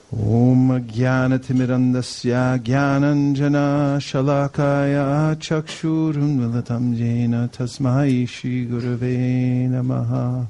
Om Jnanatirandasya Jnananjana Shalakaya Chakshurunmilitam Jena Tasmai Shri Gurave Namaha.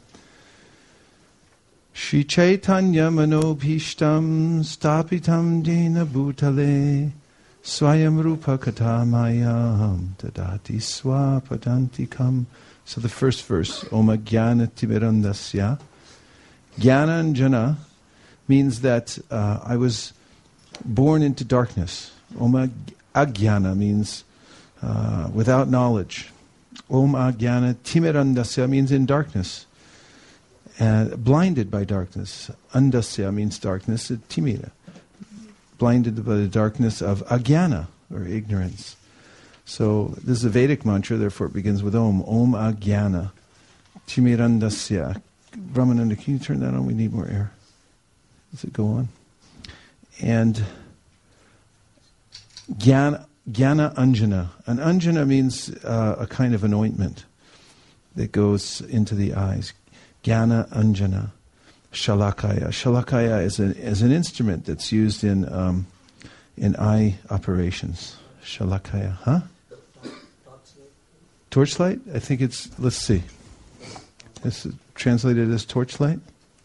Shri Chaitanya Manobhishtam Stapitam Jena Bhutale Swayam Rupa Katamayam Tadati Swapadantikam. So the first verse, Om Jnanatirandasya Jnananjana, means that I was born into darkness. Om Ajnana means without knowledge. Om Ajnana Timirandasya means in darkness, blinded by darkness. Andasya means darkness. Timira, blinded by the darkness of Ajnana, or ignorance. So this is a Vedic mantra, therefore it begins with Om. Om Ajnana Timirandasya. Brahmananda, can you turn that on? We need more air. Does it go on? And Jnana Anjana. An Anjana means a kind of an ointment that goes into the eyes. Jnana Anjana. Shalakaya. Shalakaya is an instrument that's used in eye operations. Shalakaya, huh? Torchlight? I think it's, let's see. This is translated as torchlight?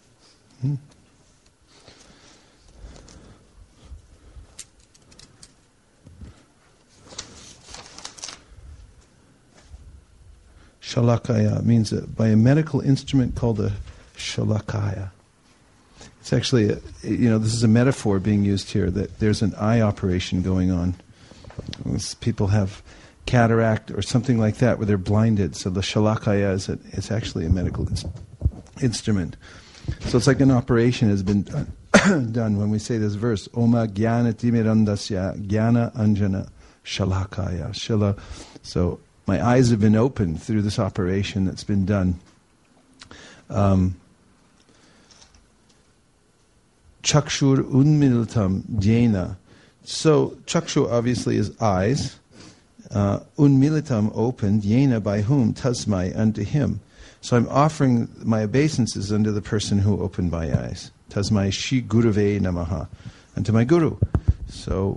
Shalakaya means by a medical instrument called a shalakaya. It's actually, this is a metaphor being used here, that there's an eye operation going on. People have cataract or something like that where they're blinded. So the shalakaya is actually a medical instrument. So it's like an operation has been done when we say this verse. Oma jnana timirandasya jnana anjana shalakaya. So my eyes have been opened through this operation that's been done. Chakshur unmilitam jena. So chakshu obviously is eyes. Unmilitam opened, jena by whom? Tasmai, unto him. So I'm offering my obeisances unto the person who opened my eyes. Tasmai Shri Gurave Namaha. Unto my Guru. So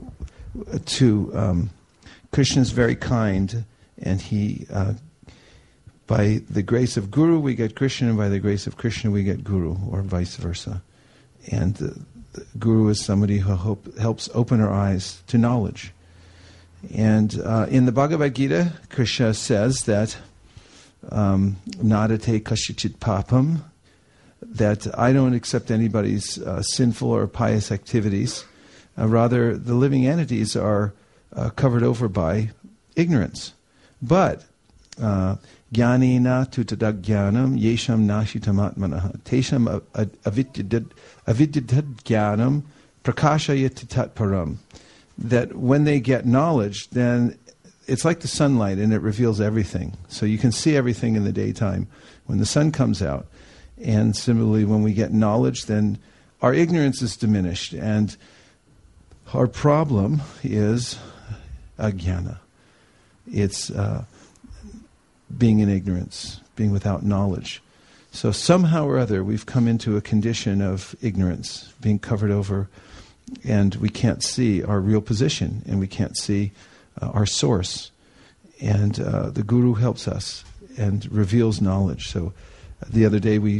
Krishna is very kind, and he, by the grace of Guru we get Krishna, and by the grace of Krishna we get Guru, or vice versa. And the Guru is somebody who helps open our eyes to knowledge. And in the Bhagavad Gita, Krishna says that nadate kashichit papam, that I don't accept anybody's sinful or pious activities. Rather, the living entities are covered over by ignorance. But jnanena tutadagyanam yesham nashitam atmanaha tesham avidyad jnanam prakashayati tatparam. That when they get knowledge, then it's like the sunlight and it reveals everything. So you can see everything in the daytime when the sun comes out. And similarly, when we get knowledge, then our ignorance is diminished. And our problem is ajnana. It's being in ignorance, being without knowledge. So somehow or other, we've come into a condition of ignorance, being covered over, and we can't see our real position, and we can't see our source. And the Guru helps us and reveals knowledge. So the other day we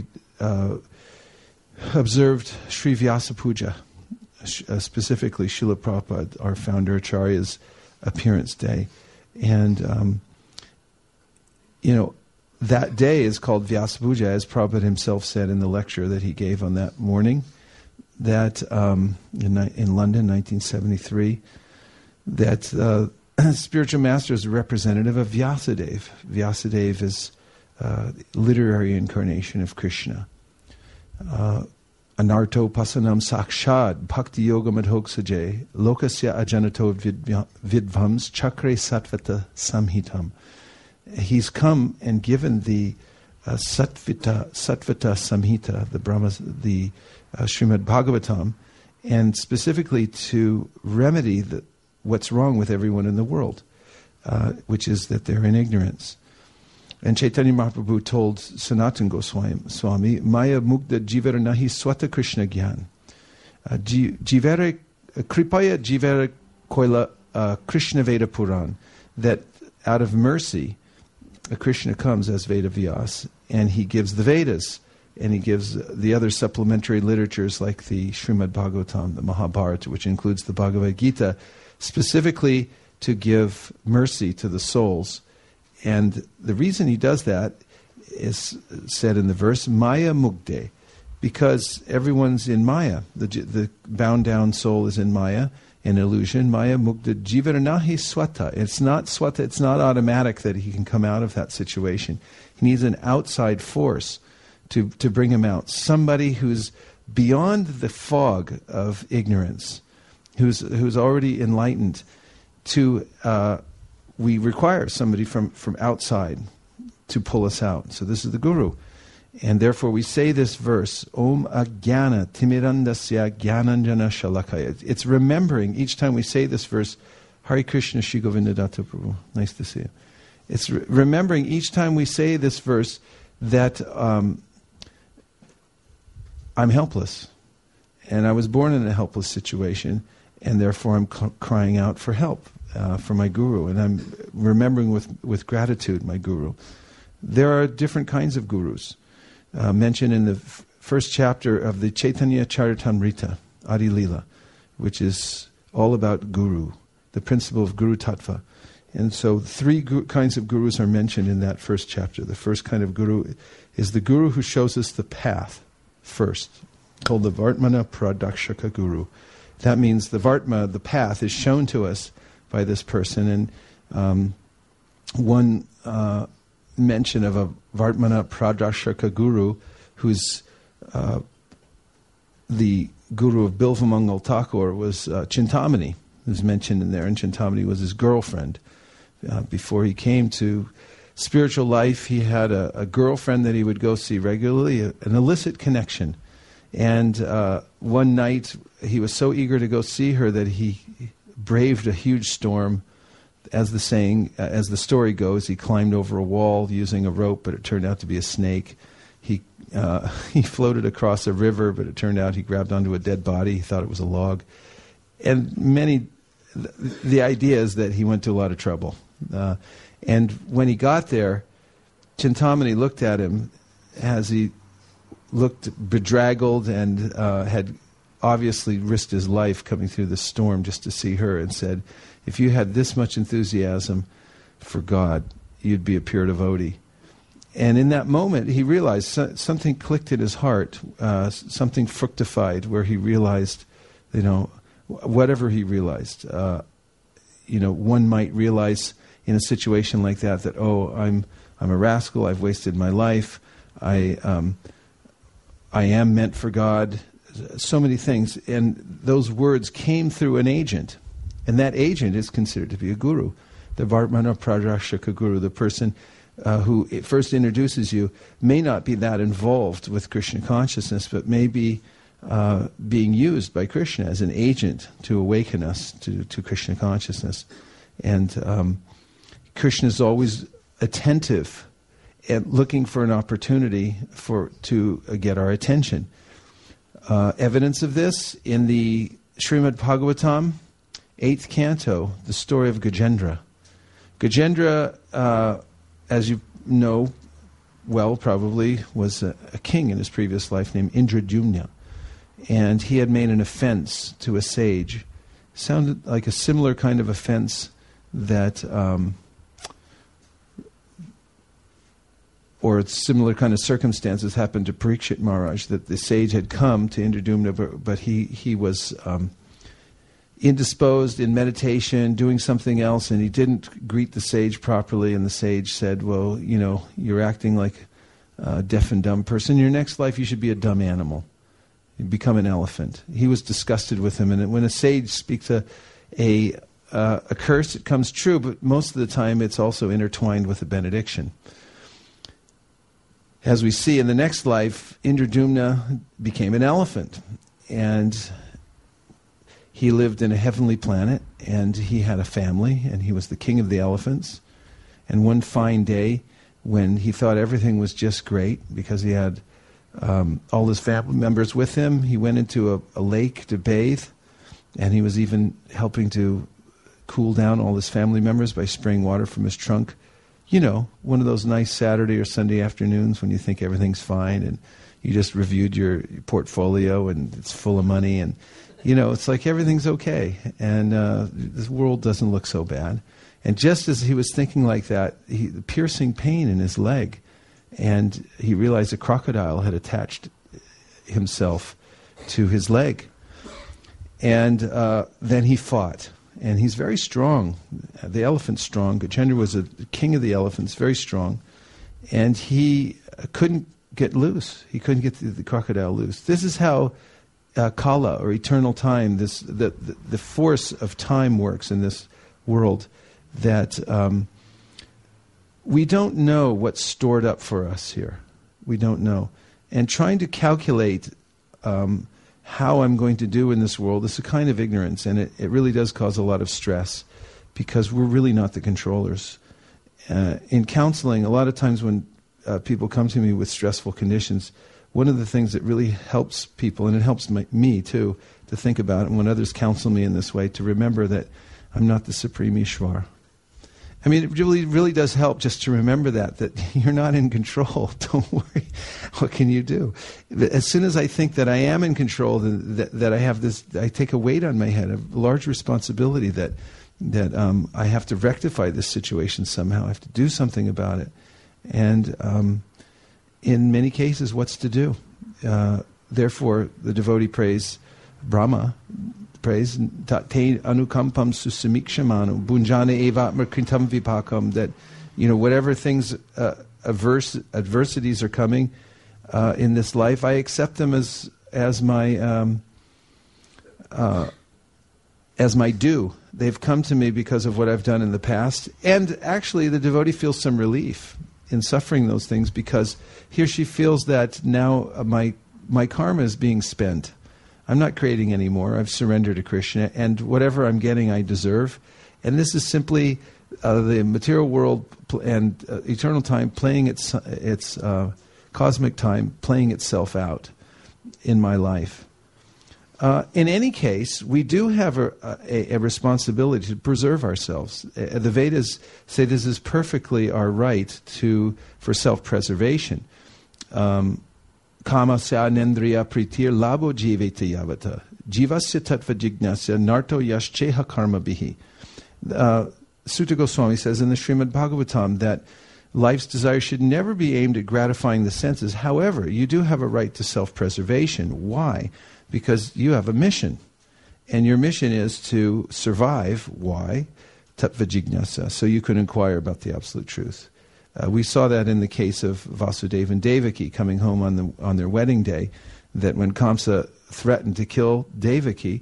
observed Sri Vyasa Puja, specifically Srila Prabhupada, our founder Acharya's appearance day. And, that day is called Vyasa Puja, as Prabhupada himself said in the lecture that he gave on that morning, that in London, 1973, that spiritual master is a representative of Vyasadeva. Vyasadeva is literary incarnation of Krishna. Anarto pasanam sakshad bhakti yoga madhoksaje lokasya ajanato vidvams chakre satvata samhitam. He's come and given the satvata samhita, the Srimad Bhagavatam, and specifically to remedy what's wrong with everyone in the world, which is that they're in ignorance. And Chaitanya Mahaprabhu told Sanatana Goswami, Maya Mugda Jivara Nahi Swata Krishna Gyan. Jivere Kripaya Jivere Koila Krishna Veda Puran, that out of mercy, Krishna comes as Veda Vyas, and he gives the Vedas, and he gives the other supplementary literatures like the Srimad Bhagavatam, the Mahabharata, which includes the Bhagavad Gita, specifically to give mercy to the souls. And the reason he does that is said in the verse, Maya Mugde, because everyone's in Maya. The bound down soul is in Maya, in illusion. Maya Mugda Jivaranahi Swata. It's not Swata, it's not automatic that he can come out of that situation. He needs an outside force to bring him out. Somebody who's beyond the fog of ignorance, who's already enlightened. We require somebody from outside to pull us out. So this is the Guru. And therefore we say this verse, Om Agyana Timirandasya Gyananjana Shalakaya. It's remembering each time we say this verse, Hare Krishna Shri Govinda Datta Prabhu. Nice to see you. It's remembering each time we say this verse that I'm helpless. And I was born in a helpless situation, and therefore I'm crying out for help for my Guru. And I'm remembering with gratitude my Guru. There are different kinds of Gurus. Mentioned in the first chapter of the Chaitanya Charitamrita, Adi Lila, which is all about Guru, the principle of Guru Tattva. And so three kinds of Gurus are mentioned in that first chapter. The first kind of Guru is the Guru who shows us the path first, called the Vartmana Pradakshaka Guru. That means the Vartma, the path, is shown to us by this person. And one mention of a Vartmana Pradakshaka Guru, who's the Guru of Bilvamangal Thakur, was Chintamani, who's mentioned in there. And Chintamani was his girlfriend. Before he came to spiritual life, he had a girlfriend that he would go see regularly, an illicit connection. And one night, he was so eager to go see her that he braved a huge storm. As the story goes, he climbed over a wall using a rope, but it turned out to be a snake. He floated across a river, but it turned out he grabbed onto a dead body. He thought it was a log. And the idea is that he went to a lot of trouble. And when he got there, Chintamani looked at him as he looked bedraggled and had obviously risked his life coming through the storm just to see her, and said, if you had this much enthusiasm for God, you'd be a pure devotee. And in that moment, he realized something clicked in his heart, something fructified, where he realized, whatever he realized. One might realize in a situation like that, I'm a rascal, I've wasted my life, I am meant for God, so many things. And those words came through an agent. And that agent is considered to be a guru. The Vartmana Pradakshaka Guru, the person who first introduces you, may not be that involved with Krishna consciousness, but may be being used by Krishna as an agent to awaken us to Krishna consciousness. And Krishna is always attentive and looking for an opportunity to get our attention. Evidence of this in the Srimad Bhagavatam, 8th canto, the story of Gajendra. Gajendra, as you know well probably, was a king in his previous life named Indradyumna. And he had made an offense to a sage. Sounded like a similar kind of offense that, or similar kind of circumstances happened to Parikshit Maharaj, that the sage had come to Indradyumna, but he was indisposed in meditation, doing something else, and he didn't greet the sage properly, and the sage said, well, you're acting like a deaf and dumb person. In your next life, you should be a dumb animal. You become an elephant. He was disgusted with him, and when a sage speaks a curse, it comes true, but most of the time it's also intertwined with a benediction. As we see in the next life, Indradyumna became an elephant, and he lived in a heavenly planet, and he had a family, and he was the king of the elephants. And one fine day, when he thought everything was just great, because he had all his family members with him. He went into a lake to bathe, and he was even helping to cool down all his family members by spraying water from his trunk. You know, one of those nice Saturday or Sunday afternoons when you think everything's fine and you just reviewed your portfolio and it's full of money and, you know, it's like everything's okay and this world doesn't look so bad. And just as he was thinking like that, the piercing pain in his leg, and he realized a crocodile had attached himself to his leg. And then he fought. And he's very strong. The elephant's strong. Gajendra was a king of the elephants, very strong. And he couldn't get loose. He couldn't get the crocodile loose. This is how Kala, or eternal time, the force of time works in this world, that we don't know what's stored up for us here. We don't know. And trying to calculate how I'm going to do in this world is a kind of ignorance, and it really does cause a lot of stress because we're really not the controllers. In counseling, a lot of times when people come to me with stressful conditions, one of the things that really helps people, and it helps me too, to think about it, and when others counsel me in this way, to remember that I'm not the Supreme Ishwar. I mean, it really does help just to remember that you're not in control. Don't worry. What can you do? As soon as I think that I am in control, that I have this, I take a weight on my head, a large responsibility that I have to rectify this situation somehow. I have to do something about it. And in many cases, what's to do? Therefore, the devotee prays Brahma, prays Tate anukampam susamikshamanu bunjana evatma kritam vipakam, that, you know, whatever things adversities are coming in this life, I accept them as my due. They've come to me because of what I've done in the past. And actually the devotee feels some relief in suffering those things because he or she feels that now my karma is being spent. I'm not creating anymore. I've surrendered to Krishna, and whatever I'm getting, I deserve. And this is simply the material world and eternal time playing its cosmic time, playing itself out in my life. In any case, we do have a responsibility to preserve ourselves. The Vedas say this is perfectly our right for self-preservation. Kamasya nendriya pritir labo jivete yavata. Jivasya tattva jignasya narto yashcheha karma bihi. Sutta Goswami says in the Srimad Bhagavatam that life's desire should never be aimed at gratifying the senses. However, you do have a right to self-preservation. Why? Because you have a mission. And your mission is to survive. Why? Tattva jignasa. So you can inquire about the absolute truth. We saw that in the case of Vasudeva and Devaki coming home on their wedding day, that when Kamsa threatened to kill Devaki,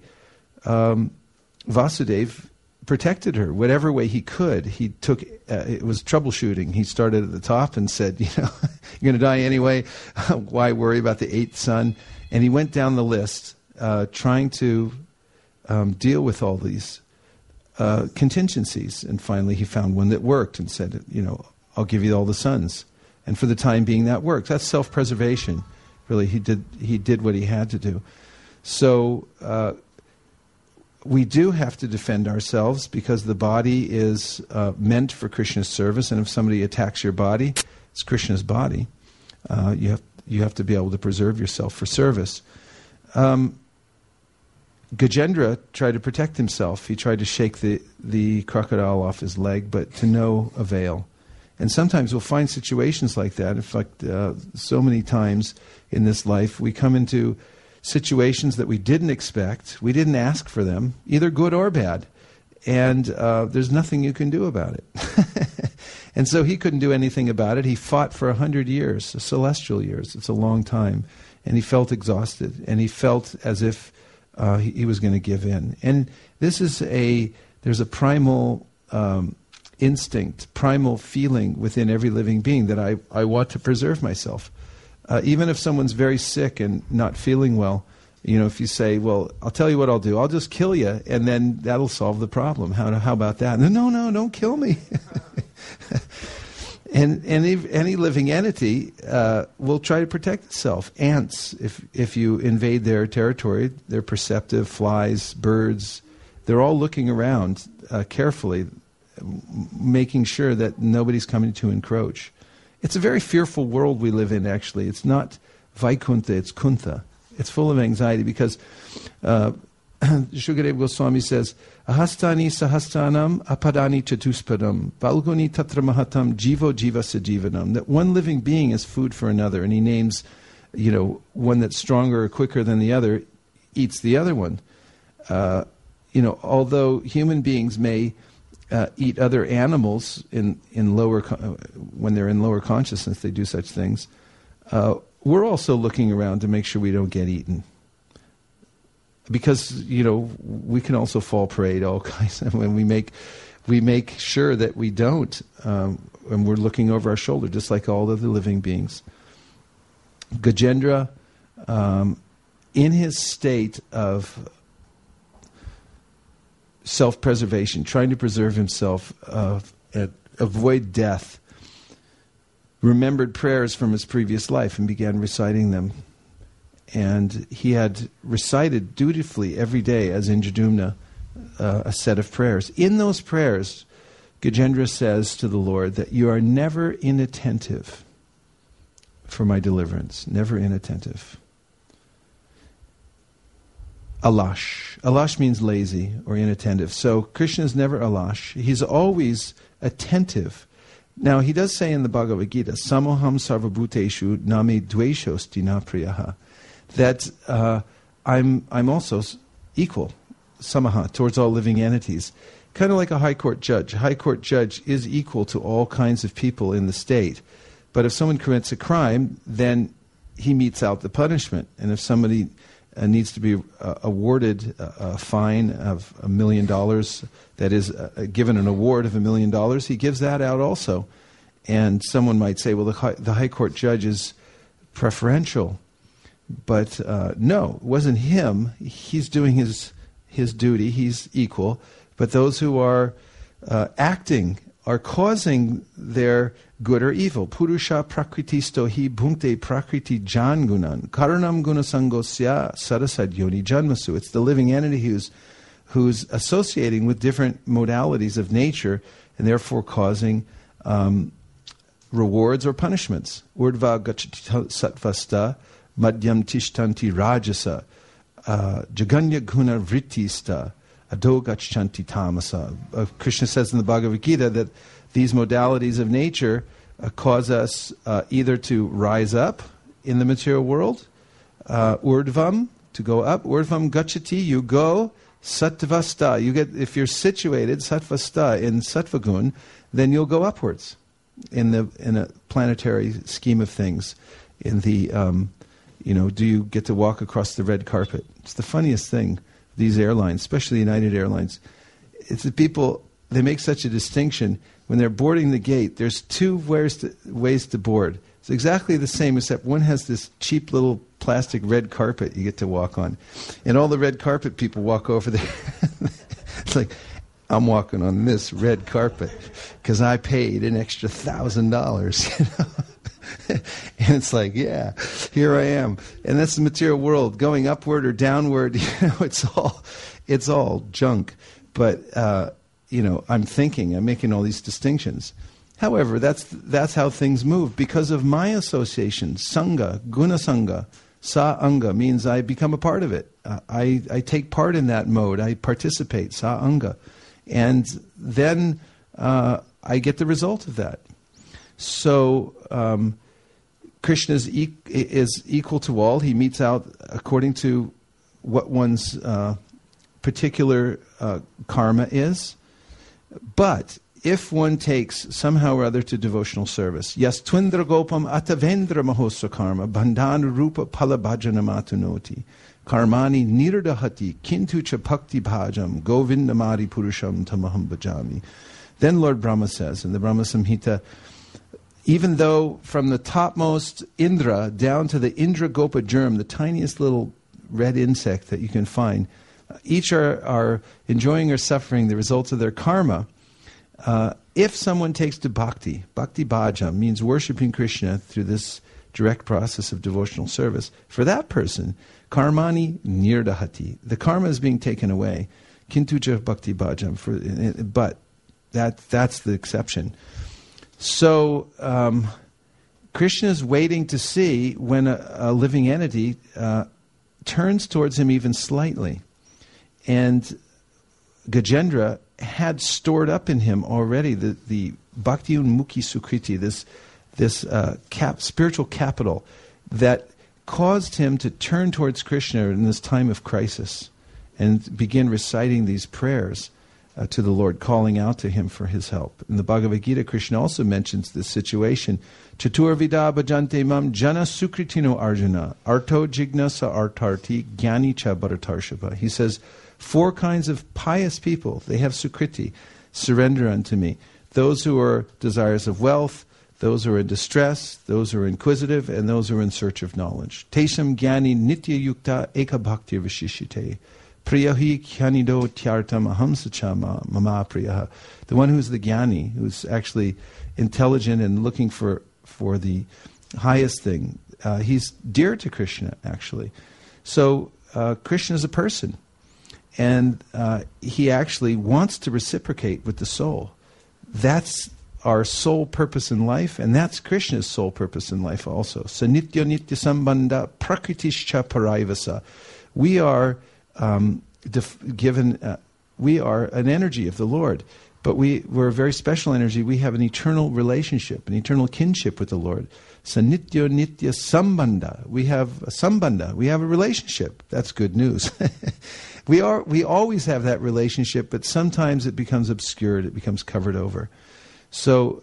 Vasudeva protected her whatever way he could. He took it was troubleshooting. He started at the top and said, you're going to die anyway. Why worry about the eighth son? And he went down the list, trying to deal with all these contingencies. And finally, he found one that worked and said, I'll give you all the sons. And for the time being, that worked. That's self-preservation. Really, he did what he had to do. So we do have to defend ourselves because the body is meant for Krishna's service. And if somebody attacks your body, it's Krishna's body. You have to be able to preserve yourself for service. Gajendra tried to protect himself. He tried to shake the crocodile off his leg, but to no avail. And sometimes we'll find situations like that. In fact, so many times in this life, we come into situations that we didn't expect. We didn't ask for them, either good or bad. And there's nothing you can do about it. And so he couldn't do anything about it. He fought for 100 years, celestial years. It's a long time. And he felt exhausted. And he felt as if he was going to give in. And this is there's a primal instinct, primal feeling within every living being that I want to preserve myself. Even if someone's very sick and not feeling well, if you say, well, I'll tell you what I'll do. I'll just kill you, and then that'll solve the problem. How about that? No, don't kill me. And any living entity will try to protect itself. Ants, if you invade their territory, they're perceptive. Flies, birds, they're all looking around carefully, making sure that nobody's coming to encroach. It's a very fearful world we live in, actually. It's not Vaikuntha, it's Kuntha. It's full of anxiety because Shukadeva Goswami says, Ahastani sahastanam apadani chatuspadam balguni tatra mahatam jivo jivasa jivanam. That one living being is food for another. And he names, one that's stronger or quicker than the other eats the other one. Although human beings may eat other animals in lower when they're in lower consciousness, they do such things. We're also looking around to make sure we don't get eaten. Because, we can also fall prey to all kinds of, when we make sure that we don't, and we're looking over our shoulder, just like all of the living beings. Gajendra, in his state of self-preservation, trying to preserve himself, avoid death, remembered prayers from his previous life and began reciting them. And he had recited dutifully every day as Indradyumna a set of prayers. In those prayers, Gajendra says to the Lord that you are never inattentive for my deliverance, never inattentive. Alash. Alash means lazy or inattentive. So Krishna is never alash. He's always attentive. Now, he does say in the Bhagavad Gita, Samoham sarvabhuteshu name dveshosti na priyaha, that I'm also equal, samaha, towards all living entities. Kind of like a high court judge. A high court judge is equal to all kinds of people in the state. But if someone commits a crime, then he metes out the punishment. And if somebody needs to be awarded a fine of $1 million, that is, given an award of $1 million, he gives that out also. And someone might say, well, the high court judge is preferential. But no, it wasn't him. He's doing his duty. He's equal. But those who are acting are causing their good or evil. Purusha prakritisto hi bhunkte prakriti jangunan karanam gunasangosya sarasad yoni janmasu. It's the living entity who's associating with different modalities of nature and therefore causing rewards or punishments. Urdva gachati satvasta madhyam tishtanti rajasa jaganya guna vrittista adogachanti tamasa. Krishna says in the Bhagavad Gita that these modalities of nature cause us either to rise up in the material world, urdvam, to go up, urdvam gachati, you go, sattvasta, you get, if you're situated, sattvasta, in sattvagun, then you'll go upwards in a planetary scheme of things. In the, do you get to walk across the red carpet? It's the funniest thing, these airlines, especially United Airlines. It's the people, they make such a distinction. When they're boarding the gate, there's two ways to board. It's exactly the same, except one has this cheap little plastic red carpet you get to walk on. And all the red carpet people walk over there. It's like, I'm walking on this red carpet because I paid an extra $1,000. And it's like, yeah, here I am. And that's the material world. Going upward or downward, it's all junk. But I'm making all these distinctions. However, that's how things move because of my association. Sangha, guna sangha, sa anga means I become a part of it. I take part in that mode. I participate, sa anga. And then I get the result of that. So Krishna is equal to all. He meets out according to what one's particular karma is. But if one takes somehow or other to devotional service, yes, twindra gopam atavendra mahosra karma bandhanu rupa palabhajana matunoti karmani nirdahati kintu cha bhakti bhajam govindamari purusham tamaham bhajami. Then Lord Brahma says in the Brahma Samhita, even though from the topmost Indra down to the Indra Gopa germ, the tiniest little red insect that you can find, each are enjoying or suffering the results of their karma. if someone takes to bhakti bhajam means worshipping Krishna through this direct process of devotional service, for that person, karmani nirdahati, the karma is being taken away. Kintuja bhakti bhajam, but that's the exception. So Krishna is waiting to see when a living entity turns towards him even slightly. And Gajendra had stored up in him already the Bhakti Unmukhi Sukriti, this spiritual capital that caused him to turn towards Krishna in this time of crisis and begin reciting these prayers to the Lord, calling out to him for his help. In the Bhagavad Gita, Krishna also mentions this situation. Chatur vida bhajante mam jana sukritino arjuna, arto jignasa artarti gyani cha bharatarshava. He says, 4 kinds of pious people, they have sukriti, surrender unto me. Those who are desirous of wealth, those who are in distress, those who are inquisitive, and those who are in search of knowledge. Tesham gyani nitya yukta eka bhakti vishishite. Priyahi kyanido tyartam aham sachama mama priyaha. The one who's the gyani, who's actually intelligent and looking for the highest thing, he's dear to Krishna, actually. So Krishna is a person. And he actually wants to reciprocate with the soul. That's our sole purpose in life, and that's Krishna's sole purpose in life also. Sanitya nitya sambandha prakritischa paraivasa. We are we are an energy of the Lord, but we're a very special energy. We have an eternal relationship, an eternal kinship with the Lord. Sanitya nitya sambandha. We have a sambandha. We have a relationship. That's good news. We always have that relationship, but sometimes it becomes obscured. It becomes covered over. So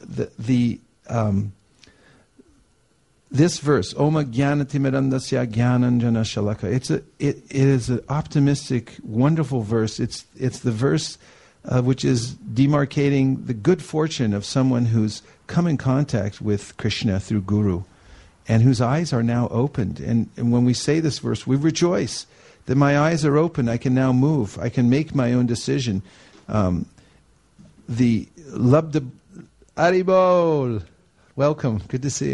this verse, Oma Jnanatimirandasya Jnananjana Shalaka, it is an optimistic, wonderful verse. It's the verse which is demarcating the good fortune of someone who's come in contact with Krishna through Guru, and whose eyes are now opened. And when we say this verse, we rejoice that my eyes are open. I can now move. I can make my own decision. The Labda Haribol, welcome. Good to see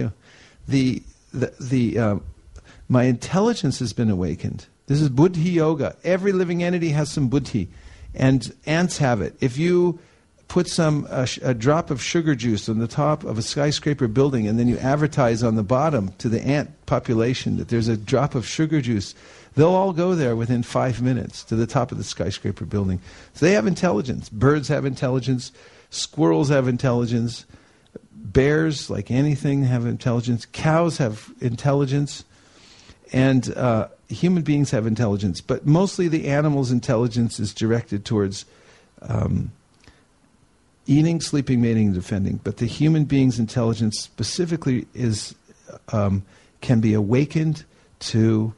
you. My intelligence has been awakened. This is Buddhi Yoga. Every living entity has some Buddhi, and ants have it. If you put a drop of sugar juice on the top of a skyscraper building, and then you advertise on the bottom to the ant population that there's a drop of sugar juice, they'll all go there within 5 minutes to the top of the skyscraper building. So they have intelligence. Birds have intelligence. Squirrels have intelligence. Bears, like anything, have intelligence. Cows have intelligence. And human beings have intelligence. But mostly the animal's intelligence is directed towards eating, sleeping, mating, and defending. But the human being's intelligence specifically is can be awakened to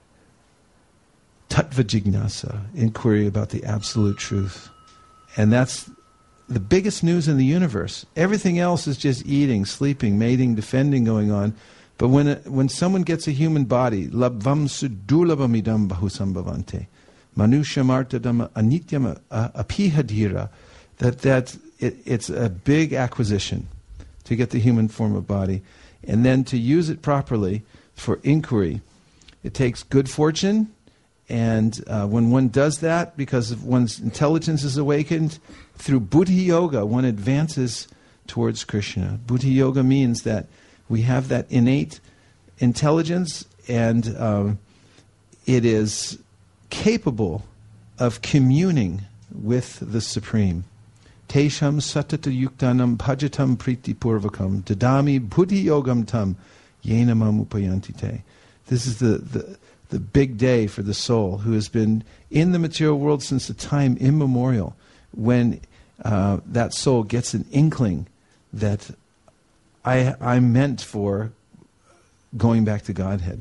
tattva jignasa, inquiry about the absolute truth. And that's the biggest news in the universe. Everything else is just eating, sleeping, mating, defending going on. But when someone gets a human body, labvam sudulabamidam bahusambhavante, manushamartadam anityam apihadhira, that it's a big acquisition to get the human form of body. And then to use it properly for inquiry, it takes good fortune. And when one does that, because of one's intelligence is awakened, through Buddhi Yoga, one advances towards Krishna. Buddhi Yoga means that we have that innate intelligence, and it is capable of communing with the Supreme. Tesham satata yuktanam bhajatam priti purvakam dadami buddhi yogam tam yenamam upayantite. This is the big day for the soul who has been in the material world since a time immemorial, when that soul gets an inkling that I'm meant for going back to Godhead.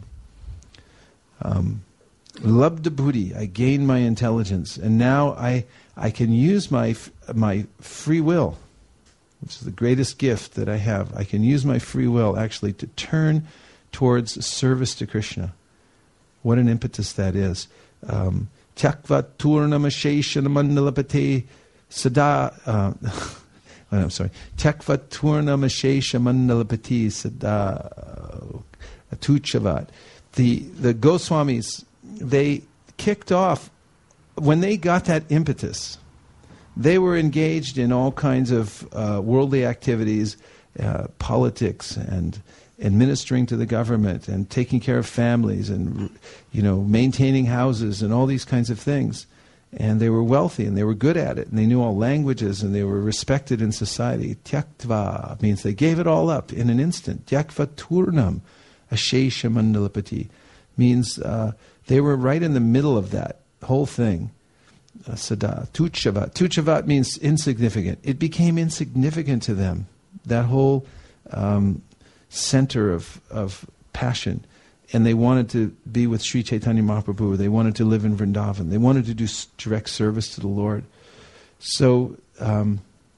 Labda buddhi, I gain my intelligence, and now I can use my free will, which is the greatest gift that I have. I can use my free will actually to turn towards service to Krishna. What an impetus that is. Tyakva turnamasheshanamandalapate sada. I'm sorry. Tekva Turnam Ashesha Mandalapati Sada Tuchavat. The Goswamis, they kicked off, when they got that impetus, they were engaged in all kinds of worldly activities, politics and administering to the government and taking care of families and, maintaining houses and all these kinds of things. And they were wealthy and they were good at it and they knew all languages and they were respected in society. Tyaktva means they gave it all up in an instant. Tyakva Turnam Ashesha Mandalapati means they were right in the middle of that whole thing. Sada. Tuchavat. Tuchavat means insignificant. It became insignificant to them. That whole center of passion. And they wanted to be with Sri Chaitanya Mahaprabhu. They wanted to live in Vrindavan. They wanted to do direct service to the Lord. So, Oma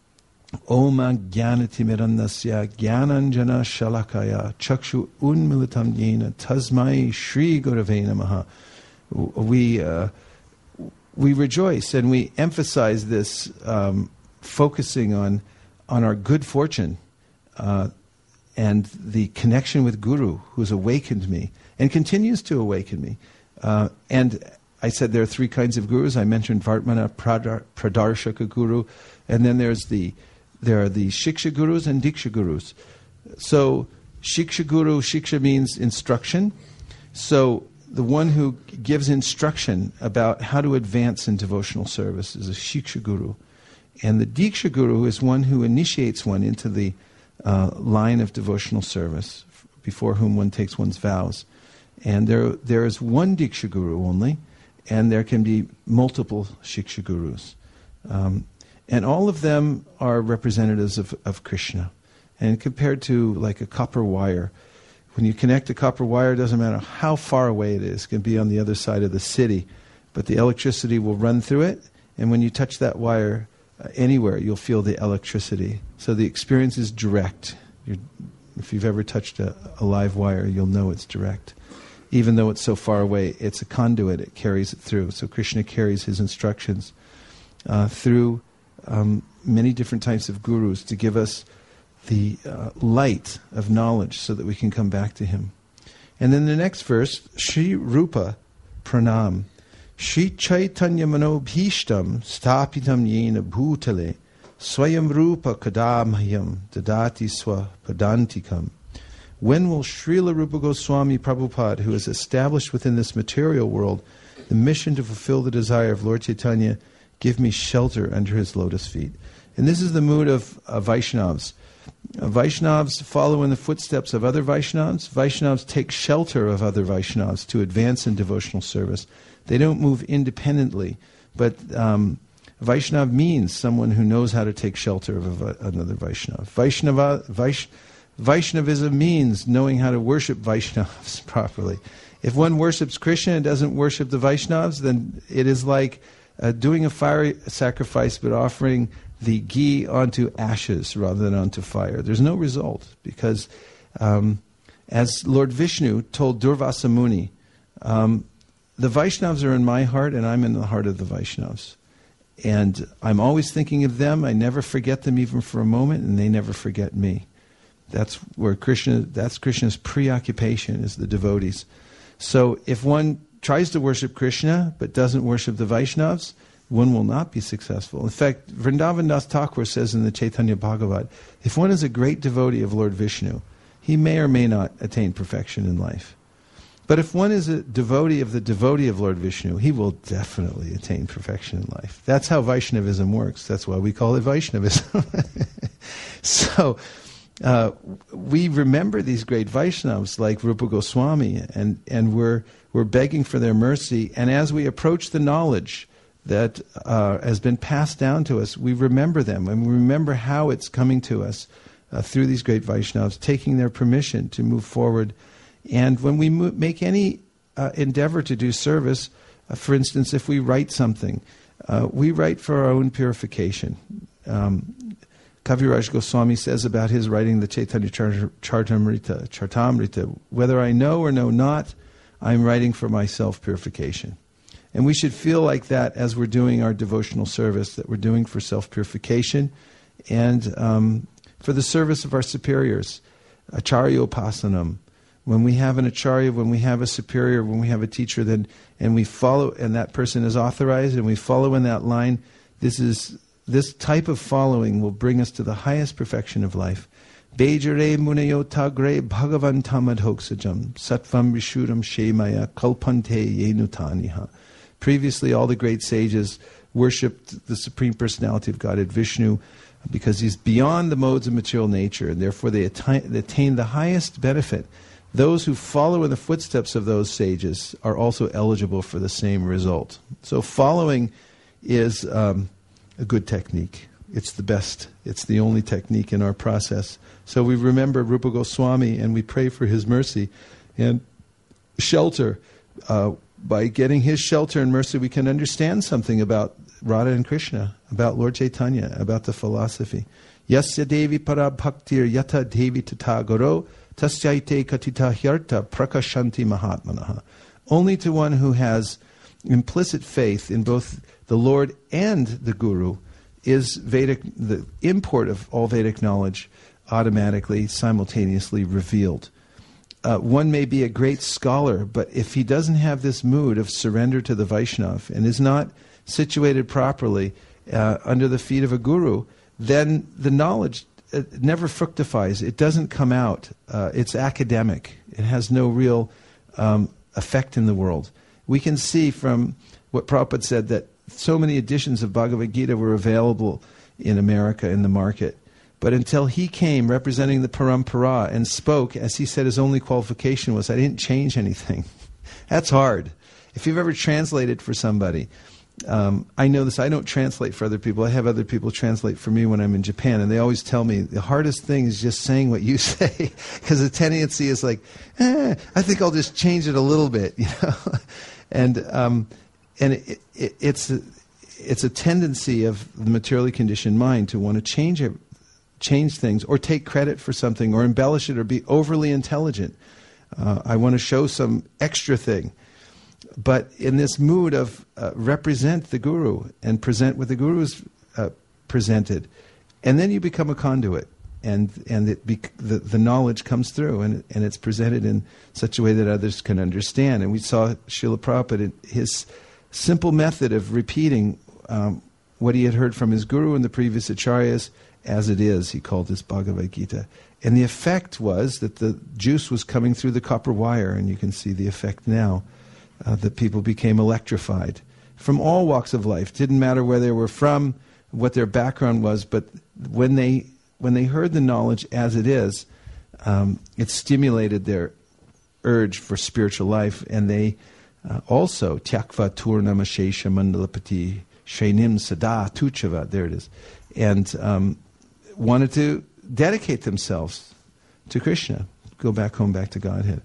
Jnanatimirandasya Jnananjana Shalakaya Chakshu Unmilitam Yena Tasmai Shri Gurave Namaha. We rejoice and we emphasize this, focusing on our good fortune and the connection with Guru, who's awakened me and continues to awaken me. And I said there are three kinds of gurus. I mentioned Vartmana, Pradarshaka Guru, and then there are the Shiksha Gurus and Diksha Gurus. So Shiksha Guru, Shiksha means instruction. So the one who gives instruction about how to advance in devotional service is a Shiksha Guru. And the Diksha Guru is one who initiates one into the line of devotional service, before whom one takes one's vows. And there is one Diksha Guru only, and there can be multiple Shiksha Gurus. And all of them are representatives of Krishna. And compared to like a copper wire, when you connect a copper wire, it doesn't matter how far away it is. It can be on the other side of the city, but the electricity will run through it, and when you touch that wire anywhere, you'll feel the electricity. So the experience is direct. If you've ever touched a live wire, you'll know it's direct. Even though it's so far away, it's a conduit. It carries it through. So Krishna carries his instructions through many different types of gurus to give us the light of knowledge so that we can come back to him. And then the next verse, Shri Rupa Pranam. Shri Chaitanya Manobhishtam Stapitam Yena Bhutale Swayam Rupa Kadamhayam Dadati Swa Padantikam. When will Srila Rupa Goswami Prabhupada, who has established within this material world the mission to fulfill the desire of Lord Chaitanya, give me shelter under his lotus feet? And this is the mood of Vaishnavas. Vaishnavas follow in the footsteps of other Vaishnavas. Vaishnavas take shelter of other Vaishnavas to advance in devotional service. They don't move independently, but Vaishnav means someone who knows how to take shelter of another Vaishnava. Vaishnavism means knowing how to worship Vaishnavas properly. If one worships Krishna and doesn't worship the Vaishnavas, then it is like doing a fire sacrifice but offering the ghee onto ashes rather than onto fire. There's no result because as Lord Vishnu told Durvasa Muni, the Vaishnavas are in my heart and I'm in the heart of the Vaishnavas. And I'm always thinking of them. I never forget them even for a moment, and they never forget me. That's Krishna's preoccupation, is the devotees. So if one tries to worship Krishna but doesn't worship the Vaishnavas, one will not be successful. In fact, Vrindavan Das Thakur says in the Chaitanya Bhagavat, if one is a great devotee of Lord Vishnu, he may or may not attain perfection in life. But if one is a devotee of Lord Vishnu, he will definitely attain perfection in life. That's how Vaishnavism works. That's why we call it Vaishnavism. So we remember these great Vaishnavas like Rupa Goswami, and we're begging for their mercy. And as we approach the knowledge that has been passed down to us, we remember them, and we remember how it's coming to us through these great Vaishnavas, taking their permission to move forward. And when we make any endeavor to do service, for instance, if we write something, we write for our own purification. Kaviraj Goswami says about his writing the Chaitanya Chartamrita, whether I know or know not, I'm writing for my self-purification. And we should feel like that as we're doing our devotional service, that we're doing for self-purification. and for the service of our superiors, acharyopasanam. When we have an acharya, when we have a superior, when we have a teacher, then and we follow, and that person is authorized, and we follow in that line, this type of following will bring us to the highest perfection of life. Bejare munayo tagre bhagavan tamadhoksajam satvam vishuram shemaya kalpante yenutaniha. Previously, all the great sages worshipped the Supreme Personality of Godhead, Vishnu, because he's beyond the modes of material nature, and therefore they attain the highest benefit. Those who follow in the footsteps of those sages are also eligible for the same result. So following is a good technique. It's the best. It's the only technique in our process. So we remember Rupa Goswami and we pray for his mercy and shelter. By getting his shelter and mercy, we can understand something about Radha and Krishna, about Lord Chaitanya, about the philosophy. Yasya Devi para bhaktir yata devi tatagaro tasyaite katita hyarta prakashanti mahatmanaha. Only to one who has implicit faith in both the Lord and the Guru is Vedic, the import of all Vedic knowledge automatically, simultaneously revealed. One may be a great scholar, but if he doesn't have this mood of surrender to the Vaishnav and is not situated properly under the feet of a guru, then the knowledge never fructifies. It doesn't come out. It's academic. It has no real effect in the world. We can see from what Prabhupada said that so many editions of Bhagavad Gita were available in America in the market. But until he came representing the Parampara and spoke, as he said, his only qualification was, I didn't change anything. That's hard. If you've ever translated for somebody, I know this, I don't translate for other people. I have other people translate for me when I'm in Japan, and they always tell me the hardest thing is just saying what you say, because the tendency is like, I think I'll just change it a little bit, you know. And it's a tendency of the materially conditioned mind to want to change things or take credit for something or embellish it or be overly intelligent. I want to show some extra thing. But in this mood of represent the Guru and present what the Guru is presented, and then you become a conduit, and the knowledge comes through, and it's presented in such a way that others can understand. And we saw Srila Prabhupada, his simple method of repeating what he had heard from his Guru and the previous acharyas as it is. He called this Bhagavad Gita. And the effect was that the juice was coming through the copper wire, and you can see the effect now. That people became electrified from all walks of life. Didn't matter where they were from, what their background was, but when they heard the knowledge as it is, it stimulated their urge for spiritual life, and they also tyakva turnamashesha mandalapati shrenim sada tuchava, there it is, and wanted to dedicate themselves to Krishna, go back home, back to Godhead.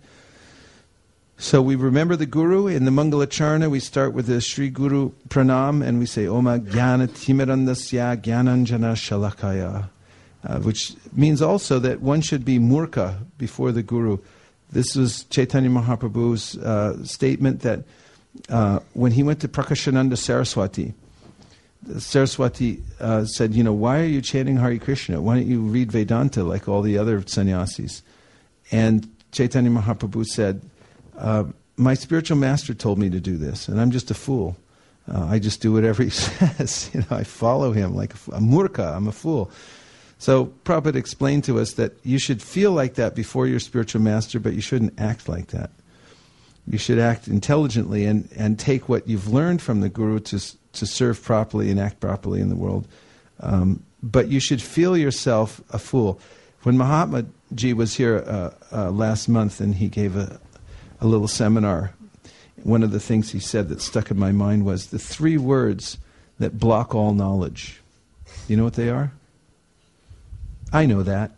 So we remember the Guru. In the Mangalacharna, we start with the Sri Guru Pranam, and we say, Oma Jnana Timirandasya Jnananjana Shalakaya, which means also that one should be murka before the Guru. This was Chaitanya Mahaprabhu's statement that when he went to Prakashananda Saraswati, Saraswati said, why are you chanting Hare Krishna? Why don't you read Vedanta like all the other sannyasis? And Chaitanya Mahaprabhu said, my spiritual master told me to do this, and I'm just a fool. I just do whatever he says. I follow him like a murka. I'm a fool. So Prabhupada explained to us that you should feel like that before your spiritual master, but you shouldn't act like that. You should act intelligently and take what you've learned from the Guru to serve properly and act properly in the world. But you should feel yourself a fool. When Mahatma Ji was here last month, and he gave a little seminar, one of the things he said that stuck in my mind was the 3 words that block all knowledge. You know what they are? I know that.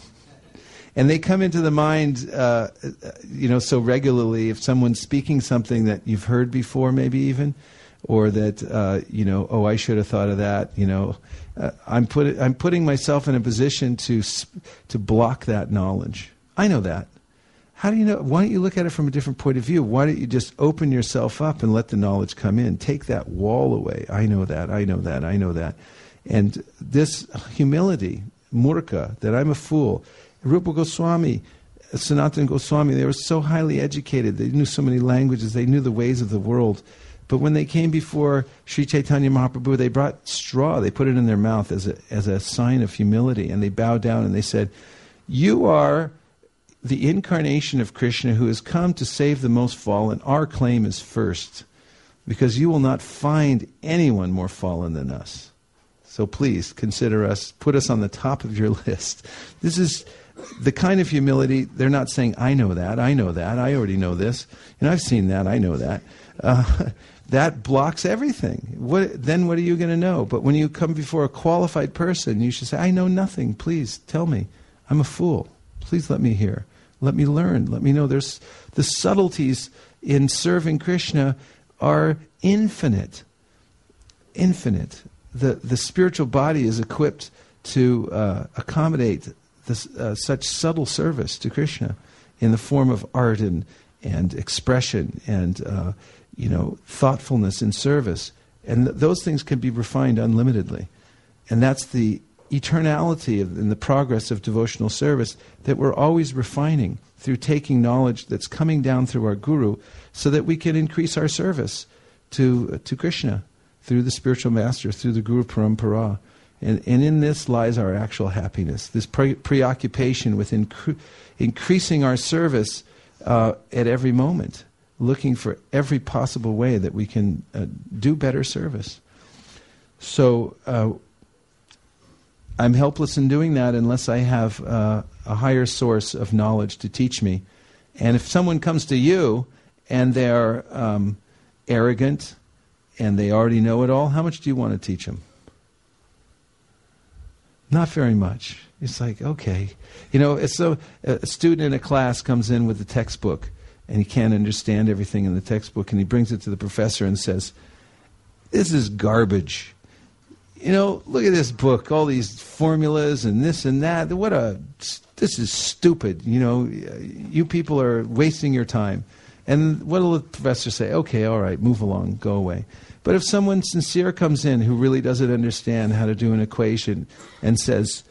And they come into the mind, so regularly. If someone's speaking something that you've heard before, maybe even, or that, I should have thought of that. I'm putting myself in a position to block that knowledge. I know that. How do you know? Why don't you look at it from a different point of view? Why don't you just open yourself up and let the knowledge come in? Take that wall away. I know that, I know that, I know that. And this humility, murka, that I'm a fool. Rupa Goswami, Sanatana Goswami, they were so highly educated. They knew so many languages. They knew the ways of the world. But when they came before Sri Chaitanya Mahaprabhu, they brought straw. They put it in their mouth as a sign of humility. And they bowed down and they said, "You are the incarnation of Krishna who has come to save the most fallen. Our claim is first, because you will not find anyone more fallen than us. So please consider us, put us on the top of your list." This is the kind of humility. They're not saying, I know that, I already know this, and I've seen that, I know that. That blocks everything. Then what are you going to know? But when you come before a qualified person, you should say, "I know nothing, please tell me. I'm a fool. Please let me hear. Let me learn. Let me know." There's the subtleties in serving Krishna are infinite. Infinite. The spiritual body is equipped to accommodate this, such subtle service to Krishna in the form of art and expression and thoughtfulness in service. And those things can be refined unlimitedly. And that's the eternality in the progress of devotional service, that we're always refining through taking knowledge that's coming down through our guru, so that we can increase our service to Krishna through the spiritual master, through the Guru Parampara. And in this lies our actual happiness, this preoccupation with increasing our service at every moment, looking for every possible way that we can do better service. So I'm helpless in doing that unless I have a higher source of knowledge to teach me. And if someone comes to you and they're arrogant and they already know it all, how much do you want to teach them? Not very much. It's like, okay. It's so a student in a class comes in with a textbook and he can't understand everything in the textbook, and he brings it to the professor and says, "This is garbage. Look at this book, all these formulas and this and that. This is stupid. You people are wasting your time." And what will the professor say? "Okay, all right, move along, go away." But if someone sincere comes in who really doesn't understand how to do an equation and says,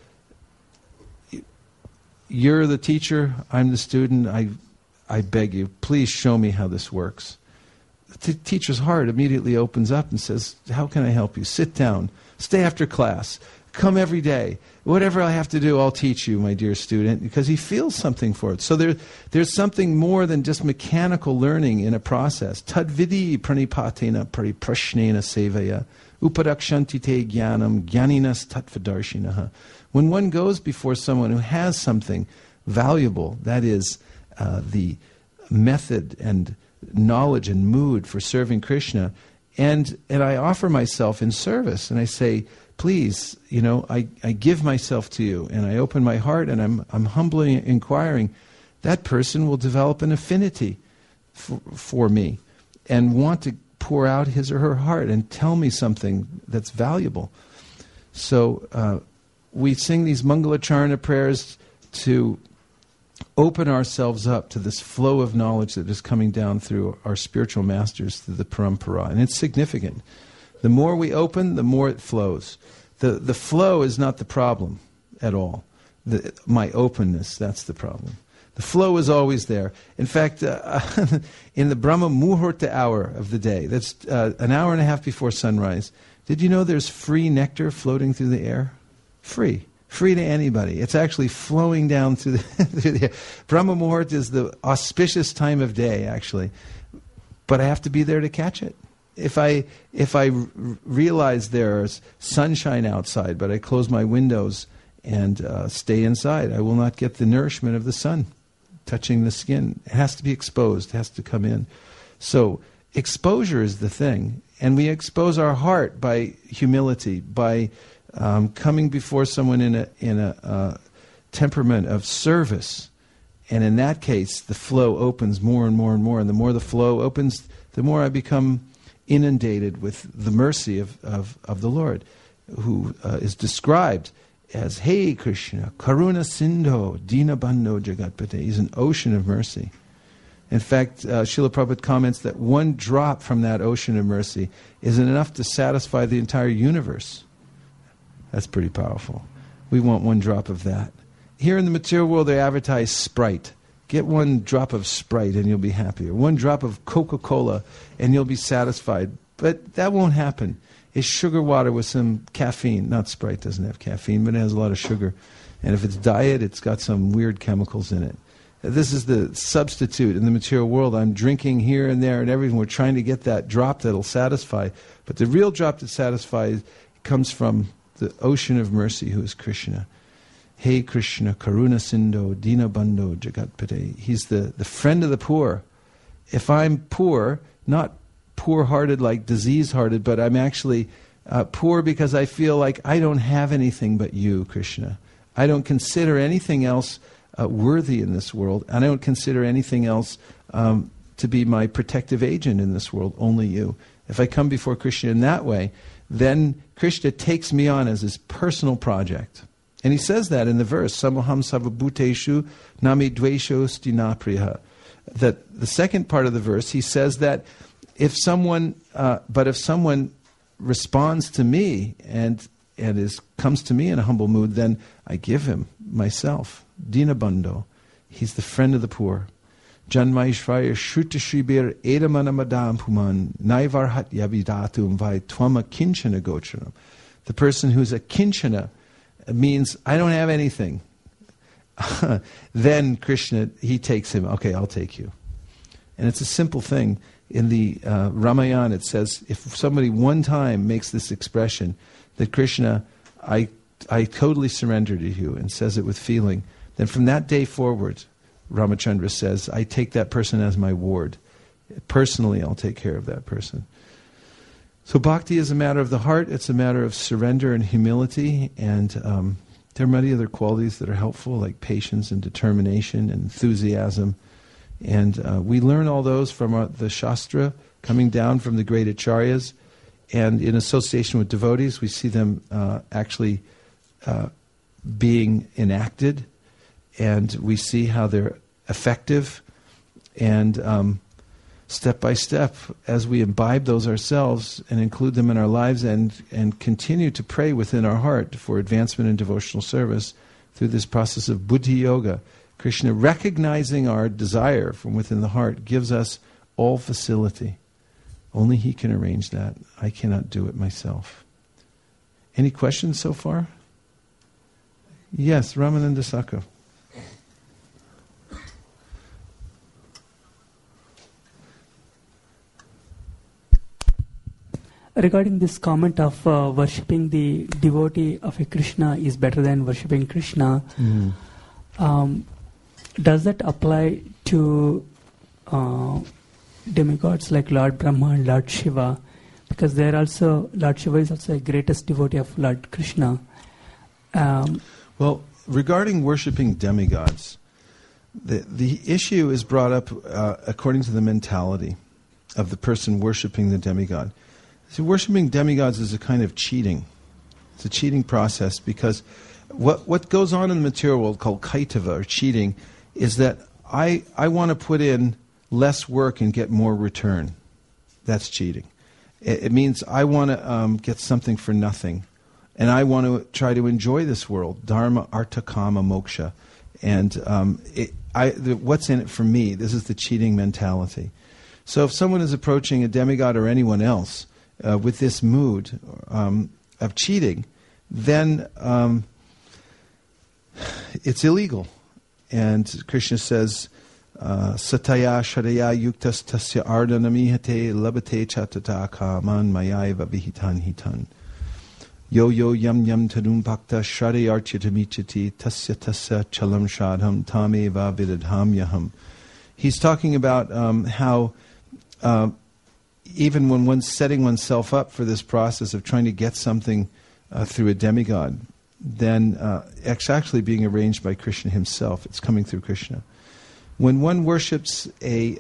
"You're the teacher, I'm the student, I beg you, please show me how this works," the teacher's heart immediately opens up and says, "How can I help you? Sit down. Stay after class. Come every day. Whatever I have to do, I'll teach you, my dear student," because he feels something for it. So there's something more than just mechanical learning in a process. Tadvidi pranipatena pariprashnena sevaya upadakshanti te jnanam jnaninas tattvadarshinaha. When one goes before someone who has something valuable, that is the method and knowledge and mood for serving Krishna, and I offer myself in service, and I say, "Please, I give myself to you," and I open my heart, and I'm humbly inquiring, that person will develop an affinity for me and want to pour out his or her heart and tell me something that's valuable. So we sing these Mangalacharana prayers to open ourselves up to this flow of knowledge that is coming down through our spiritual masters, through the parampara. And it's significant. The more we open, the more it flows. The flow is not the problem at all. My openness, that's the problem. The flow is always there. In fact, in the Brahma Muhurta hour of the day, that's an hour and a half before sunrise, did you know there's free nectar floating through the air? Free. Free to anybody. It's actually flowing down through the air. Brahma Muhurta is the auspicious time of day, actually. But I have to be there to catch it. If I realize there's sunshine outside, but I close my windows and stay inside, I will not get the nourishment of the sun touching the skin. It has to be exposed, it has to come in. So exposure is the thing. And we expose our heart by humility, by coming before someone in a temperament of service. And in that case, the flow opens more and more and more. And the more the flow opens, the more I become inundated with the mercy of the Lord, who is described as, "Hey Krishna, Karuna Sindho, Dina Bandho Jagatpate." He's an ocean of mercy. In fact, Srila Prabhupada comments that one drop from that ocean of mercy is enough to satisfy the entire universe. That's pretty powerful. We want one drop of that. Here in the material world, they advertise Sprite. Get one drop of Sprite and you'll be happy. Or one drop of Coca-Cola and you'll be satisfied. But that won't happen. It's sugar water with some caffeine. Not Sprite doesn't have caffeine, but it has a lot of sugar. And if it's diet, it's got some weird chemicals in it. This is the substitute in the material world. I'm drinking here and there and everything. We're trying to get that drop that'll satisfy. But the real drop that satisfies comes from the ocean of mercy, who is Krishna. Hey Krishna, Karuna Sindho, Dina Bandho, Jagatpate. He's the friend of the poor. If I'm poor, not poor-hearted like disease-hearted, but I'm actually poor because I feel like I don't have anything but you, Krishna. I don't consider anything else worthy in this world, and I don't consider anything else to be my protective agent in this world, only you. If I come before Krishna in that way, then Krishna takes me on as his personal project. And he says that in the verse, Samoham Savabhuteshu Nami Dvesho Stinapriha. That the second part of the verse, he says that if someone responds to me and comes to me in a humble mood, then I give him myself. Dinabandho. He's the friend of the poor. Janmaishvaya Shrutashibir Edamanamadam Puman Naivarhat Yavidatum Vai Twama Kinchana Gochanam. The person who's a kinchana means I don't have anything. Then Krishna, he takes him. Okay, I'll take you. And it's a simple thing. In the Ramayana, it says, if somebody one time makes this expression, that Krishna, I totally surrender to you, and says it with feeling, then from that day forward, Ramachandra says, I take that person as my ward. Personally, I'll take care of that person. So bhakti is a matter of the heart. It's a matter of surrender and humility. And there are many other qualities that are helpful, like patience and determination and enthusiasm. And we learn all those from the Shastra, coming down from the great acharyas. And in association with devotees, we see them actually being enacted. And we see how they're effective. And step by step, as we imbibe those ourselves and include them in our lives and continue to pray within our heart for advancement in devotional service through this process of buddhi yoga, Krishna, recognizing our desire from within the heart, gives us all facility. Only he can arrange that. I cannot do it myself. Any questions so far? Yes, Ramananda Saka. Regarding this comment of worshipping the devotee of a Krishna is better than worshipping Krishna, does that apply to demigods like Lord Brahma and Lord Shiva? Because Lord Shiva is also the greatest devotee of Lord Krishna. Well, regarding worshipping demigods, the issue is brought up according to the mentality of the person worshipping the demigod. So worshipping demigods is a kind of cheating. It's a cheating process because what goes on in the material world called kaitava, or cheating, is that I want to put in less work and get more return. That's cheating. It means I want to get something for nothing. And I want to try to enjoy this world. Dharma, artha, kama, moksha. And what's in it for me? This is the cheating mentality. So if someone is approaching a demigod or anyone else with this mood of cheating, then it's illegal. And Krishna says, Sataya Shadaya Yuktas Tasya Ardhanamihate Labate Chatata Kaman Mayaiva Vihitan Hitan. Yo yo yam yam tadum bhakta shari architamichati tasya chalam shadham tame va vidadham yaham. He's talking about how even when one's setting oneself up for this process of trying to get something through a demigod, then it's actually being arranged by Krishna himself. It's coming through Krishna. When one worships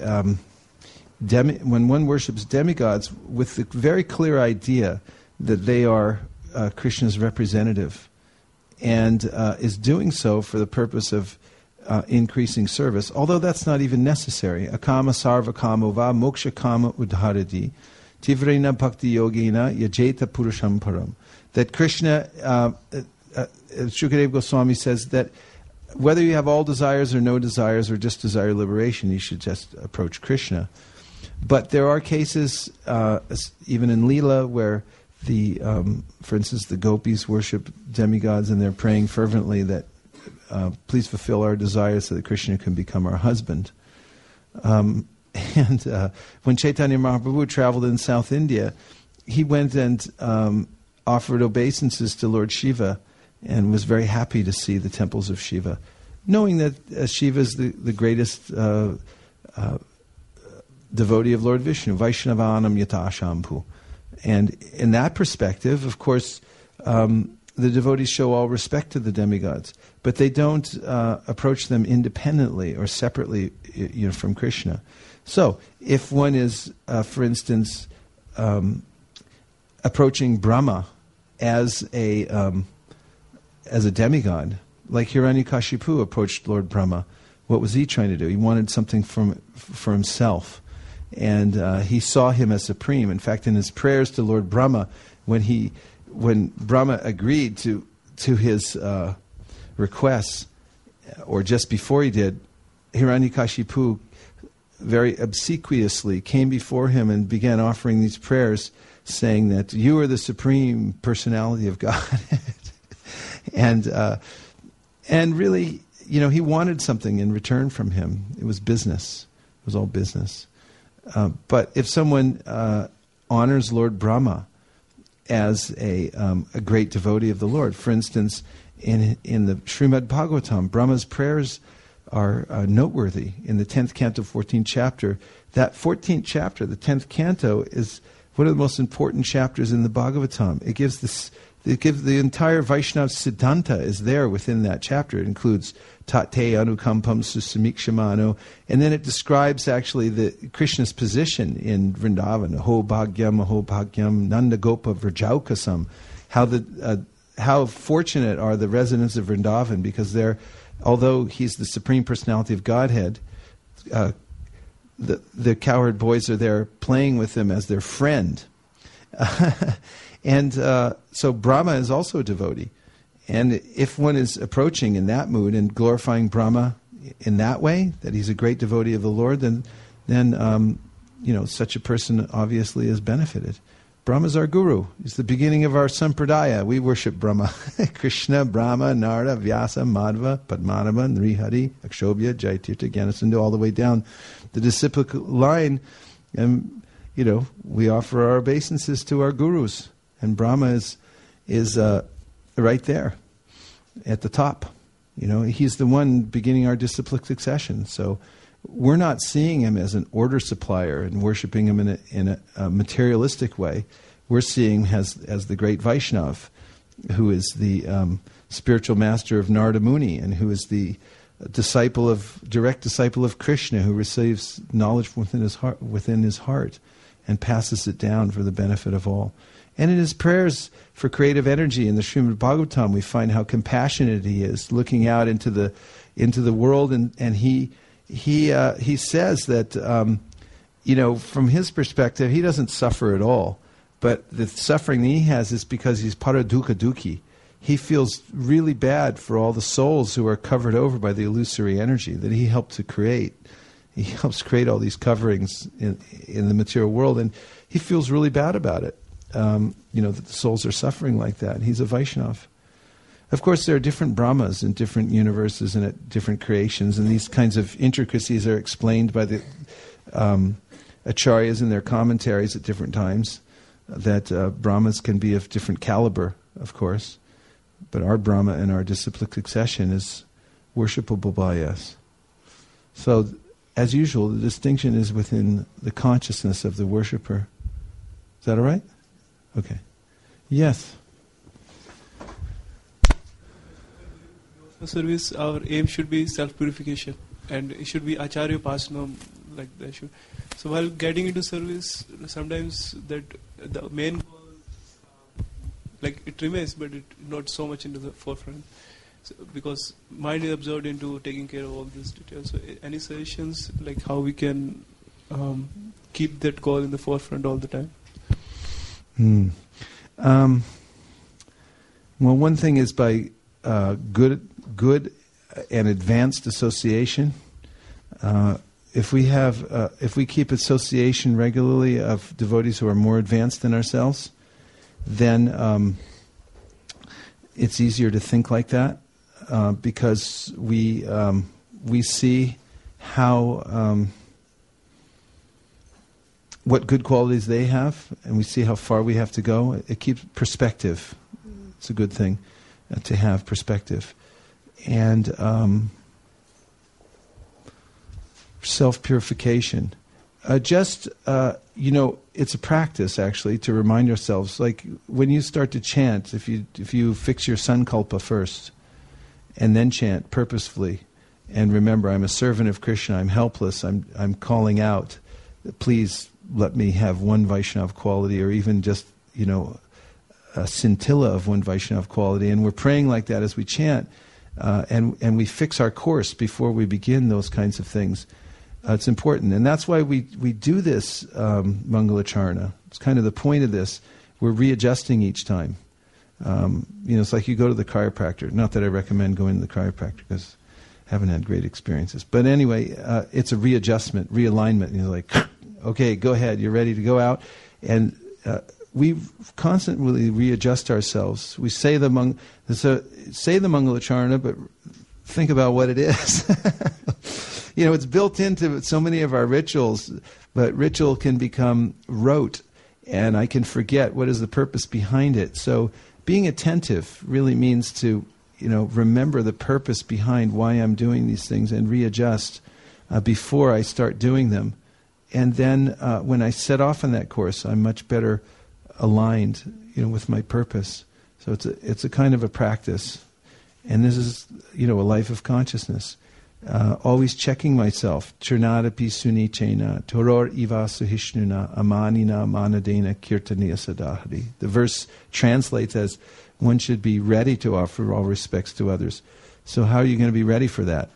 demigods with the very clear idea that they are Krishna's representative, and is doing so for the purpose of increasing service, although that's not even necessary. Akama sarva kamo va moksha kama udharadi Tivrena bhakti yogena yajeta purusham param. That Krishna, Shukadeva Goswami says that whether you have all desires or no desires or just desire liberation, you should just approach Krishna. But there are cases, even in Leela, where for instance, the gopis worship demigods and they're praying fervently that please fulfill our desires so that Krishna can become our husband. And when Chaitanya Mahaprabhu traveled in South India, he went and offered obeisances to Lord Shiva and was very happy to see the temples of Shiva, knowing that Shiva is the greatest devotee of Lord Vishnu, Vaishnavanam Yata Shambhu. And in that perspective, of course, the devotees show all respect to the demigods, but they don't approach them independently or separately, from Krishna. So, if one is, for instance, approaching Brahma as a demigod, like Hiranyakashipu approached Lord Brahma, what was he trying to do? He wanted something for himself. And he saw him as supreme. In fact, in his prayers to Lord Brahma, when Brahma agreed to his requests, or just before he did, Hiranyakashipu very obsequiously came before him and began offering these prayers, saying that you are the supreme personality of God. And really, he wanted something in return from him. It was business. It was all business. But if someone honors Lord Brahma as a great devotee of the Lord, for instance, in the Srimad Bhagavatam, Brahma's prayers are noteworthy. In the 10th canto, 14th chapter, that 14th chapter, the 10th canto, is one of the most important chapters in the Bhagavatam. It gives the entire Vaishnava Siddhanta is there within that chapter. It includes Tate Anukampam Susamikshimano, and then it describes actually Krishna's position in Vrindavan, Aho Bhagyam, Nanda Gopa Vrajaukasam, how fortunate are the residents of Vrindavan, because although he's the Supreme Personality of Godhead, the cowherd boys are there playing with him as their friend. And so Brahma is also a devotee. And if one is approaching in that mood and glorifying Brahma in that way, that he's a great devotee of the Lord, then such a person obviously is benefited. Brahma is our guru. He's the beginning of our sampradaya. We worship Brahma. Krishna, Brahma, Narada, Vyasa, Madhava, Padmanabha, Nrihari, Akshobhya, Jaitirtha, Gyanasindhu, all the way down the disciplic line. And, we offer our obeisances to our gurus. And Brahma is right there at the top. He's the one beginning our disciplic succession. So we're not seeing him as an order supplier and worshiping him in a materialistic way. We're seeing him as the great Vaishnav, who is the spiritual master of Narada Muni, and who is the direct disciple of Krishna, who receives knowledge within his heart and passes it down for the benefit of all. And in his prayers for creative energy in the Srimad Bhagavatam, we find how compassionate he is, looking out into the world, and he says that from his perspective, he doesn't suffer at all, but the suffering that he has is because he's paradukha dukhi. He feels really bad for all the souls who are covered over by the illusory energy that he helped to create. He helps create all these coverings in the material world, and he feels really bad about it. That the souls are suffering like that. He's a Vaishnav. Of course, there are different Brahmas in different universes and at different creations, and these kinds of intricacies are explained by the acharyas in their commentaries at different times, that Brahmas can be of different caliber, of course, but our Brahma in our disciplic succession is worshipable by us. So, as usual, the distinction is within the consciousness of the worshipper. Is that all right? Okay. Yes. Service, our aim should be self-purification, and it should be Acharya Pasana, like that. So while getting into service, sometimes that the main goal, it remains, but it not so much into the forefront, because mind is absorbed into taking care of all these details. So any suggestions, like how we can keep that goal in the forefront all the time? Well, one thing is by good and advanced association. If we keep association regularly of devotees who are more advanced than ourselves, then it's easier to think like that because we see how what good qualities they have, and we see how far we have to go. It keeps perspective. It's a good thing to have perspective. And self-purification. It's a practice, actually, to remind ourselves. Like when you start to chant, if you fix your sankalpa first, and then chant purposefully, and remember, I'm a servant of Krishna, I'm helpless, I'm calling out, please let me have one Vaishnava quality, or even just, a scintilla of one Vaishnava quality, and we're praying like that as we chant, and we fix our course before we begin those kinds of things. It's important, and that's why we do this Mangalacharna. It's kind of the point of this. We're readjusting each time. It's like you go to the chiropractor. Not that I recommend going to the chiropractor because I haven't had great experiences. But anyway, it's a readjustment, realignment. You're like, okay, go ahead. You're ready to go out, and we constantly readjust ourselves. We say the Mangalacharna, but think about what it is. It's built into so many of our rituals, but ritual can become rote, and I can forget what is the purpose behind it. So being attentive really means to, remember the purpose behind why I'm doing these things and readjust before I start doing them. And then when I set off on that course, I'm much better aligned, with my purpose. So it's a kind of a practice. And this is, a life of consciousness. Always checking myself. Chernadapi sunichena, toror iva suhishnuna, amanina manadena kirtaniya sadahari. The verse translates as, one should be ready to offer all respects to others. So how are you going to be ready for that?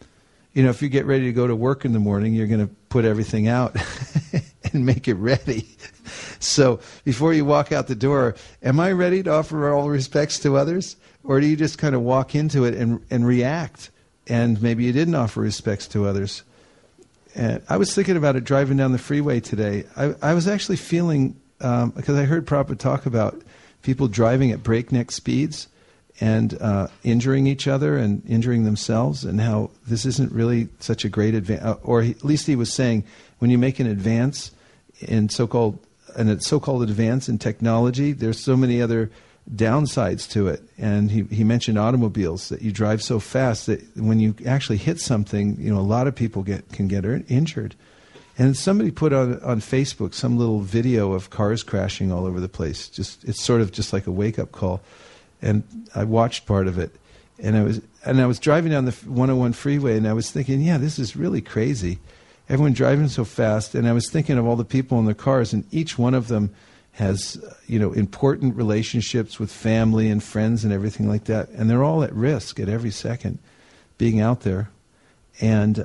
If you get ready to go to work in the morning, you're going to put everything out and make it ready. So before you walk out the door, am I ready to offer all respects to others? Or do you just kind of walk into it and react? And maybe you didn't offer respects to others. And I was thinking about it driving down the freeway today. I was actually feeling, because I heard Prabhupada talk about people driving at breakneck speeds and injuring each other and injuring themselves, and how this isn't really such a great advance. Or at least he was saying, when you make an advance in so-called advance in technology, there's so many other downsides to it. And he mentioned automobiles, that you drive so fast that when you actually hit something, a lot of people can get injured. And somebody put on Facebook some little video of cars crashing all over the place. It's sort of just like a wake-up call. And I watched part of it, and I was driving down the 101 freeway, and I was thinking, yeah, this is really crazy. Everyone driving so fast, and I was thinking of all the people in their cars, and each one of them has, important relationships with family and friends and everything like that, and they're all at risk at every second being out there. And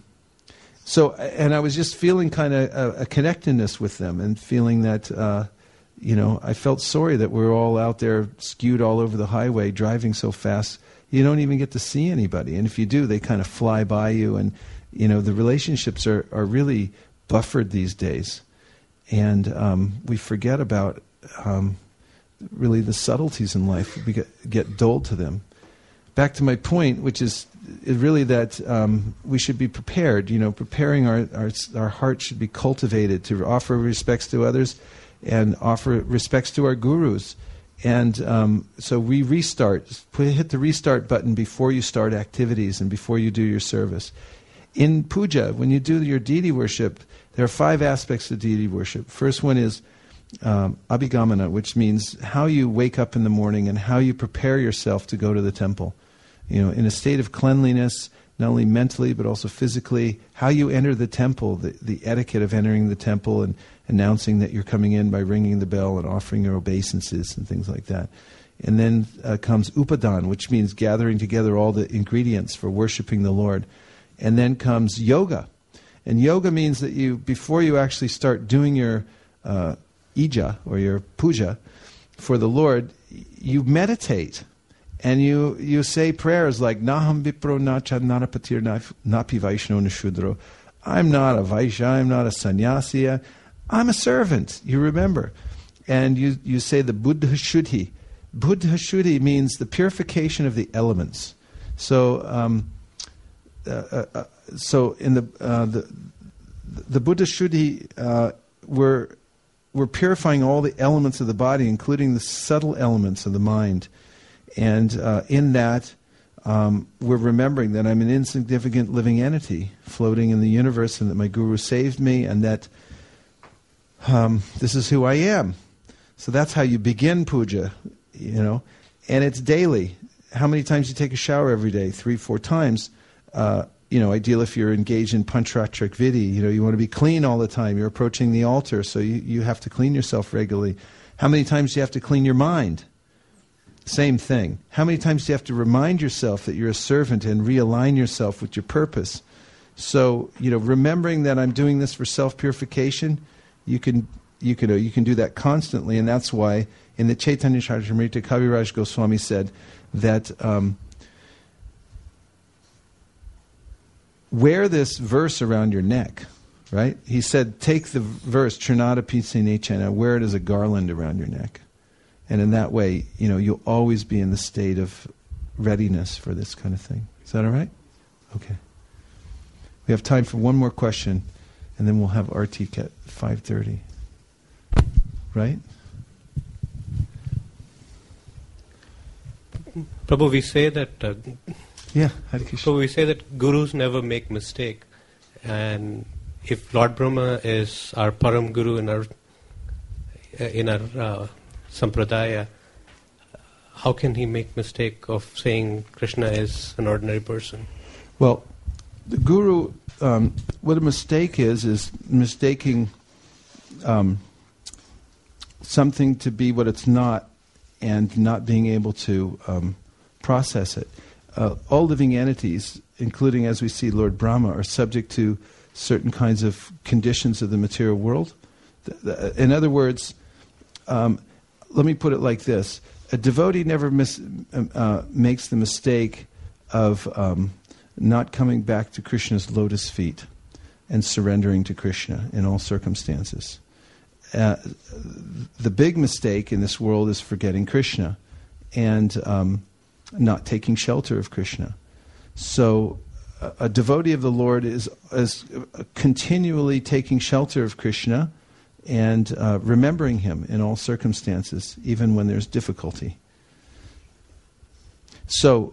and I was just feeling kind of a connectedness with them, and feeling that, I felt sorry that we're all out there skewed all over the highway driving so fast. You don't even get to see anybody, and if you do, they kind of fly by you, and the relationships are really buffered these days. And we forget about really the subtleties in life. We get dulled to them. Back to my point, which is really that we should be prepared. Preparing our heart should be cultivated to offer respects to others and offer respects to our gurus. And so we restart. Hit the restart button before you start activities and before you do your service. In puja, when you do your deity worship, there are 5 aspects of deity worship. First one is abhigamana, which means how you wake up in the morning and how you prepare yourself to go to the temple. In a state of cleanliness, not only mentally but also physically. How you enter the temple, the etiquette of entering the temple and announcing that you're coming in by ringing the bell and offering your obeisances and things like that. And then comes upadan, which means gathering together all the ingredients for worshiping the Lord. And then comes yoga. And yoga means that before you actually start doing your ija, or your puja for the Lord, you meditate. And you say prayers like, Naham Vipro Nacha Narapatir Napi Vaishno Nishudro. I'm not a Vaishya, I'm not a sannyasi, I'm a servant, you remember. And you say the Buddha Shuddhi. Buddha Shuddhi means the purification of the elements. So in the Buddha Shuddhi, we're purifying all the elements of the body, including the subtle elements of the mind. And in that, we're remembering that I'm an insignificant living entity floating in the universe, and that my guru saved me, and that this is who I am. So that's how you begin puja, and it's daily. How many times you take a shower every day? 3-4 times. Ideal if you're engaged in pancharatrik vidhi. You want to be clean all the time. You're approaching the altar, so you have to clean yourself regularly. How many times do you have to clean your mind? Same thing. How many times do you have to remind yourself that you're a servant and realign yourself with your purpose? So, remembering that I'm doing this for self-purification, you can do that constantly, and that's why in the Chaitanya Charitamrita, Kaviraj Goswami said that wear this verse around your neck, right? He said, take the verse, Trinata Pitse Nechana, wear it as a garland around your neck. And in that way, you'll always be in the state of readiness for this kind of thing. Is that all right? Okay. We have time for one more question, and then we'll have Artik at 5:30. Right? Prabhu, we say that yeah, Hare Krishna. So we say that gurus never make mistake, and if Lord Brahma is our Param Guru in our Sampradaya, how can he make mistake of saying Krishna is an ordinary person? Well, the guru, what a mistake is mistaking something to be what it's not, and not being able to process it. All living entities, including, as we see, Lord Brahma, are subject to certain kinds of conditions of the material world. In other words, let me put it like this. A devotee never makes the mistake of not coming back to Krishna's lotus feet and surrendering to Krishna in all circumstances. The big mistake in this world is forgetting Krishna and not taking shelter of Krishna. So a devotee of the Lord is continually taking shelter of Krishna and remembering him in all circumstances, even when there's difficulty. So,